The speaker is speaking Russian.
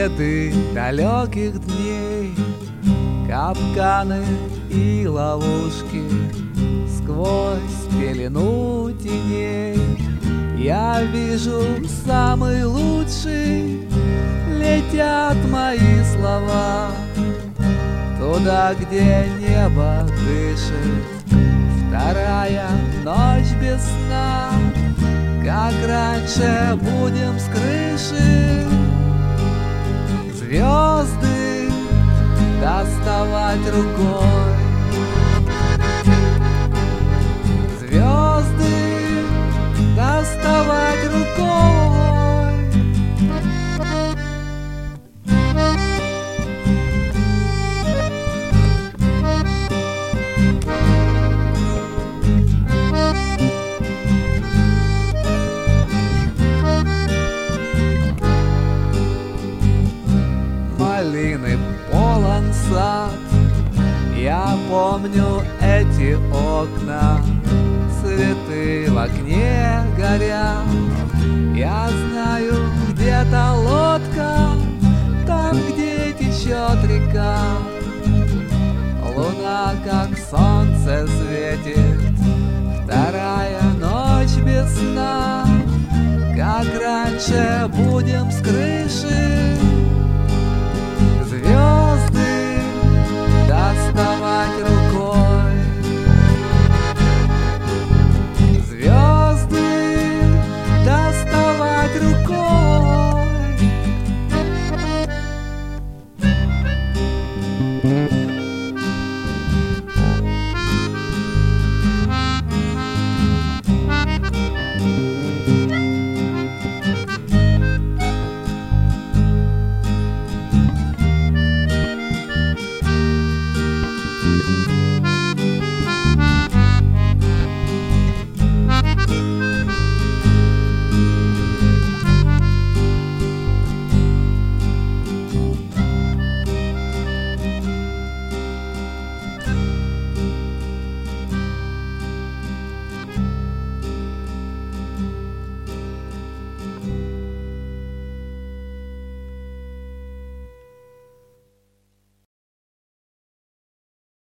Следы далеких дней, капканы и ловушки. Сквозь пелену теней я вижу самый лучший. Летят мои слова туда, где небо дышит. Вторая ночь без сна, как раньше будем с крыши звезды доставать рукой. Звезды доставать рукой. Малины полон сад, я помню эти окна. Цветы в окне горят, я знаю, где-то лодка, там, где течет река. Луна, как солнце, светит, вторая ночь без сна, как раньше будем с крыши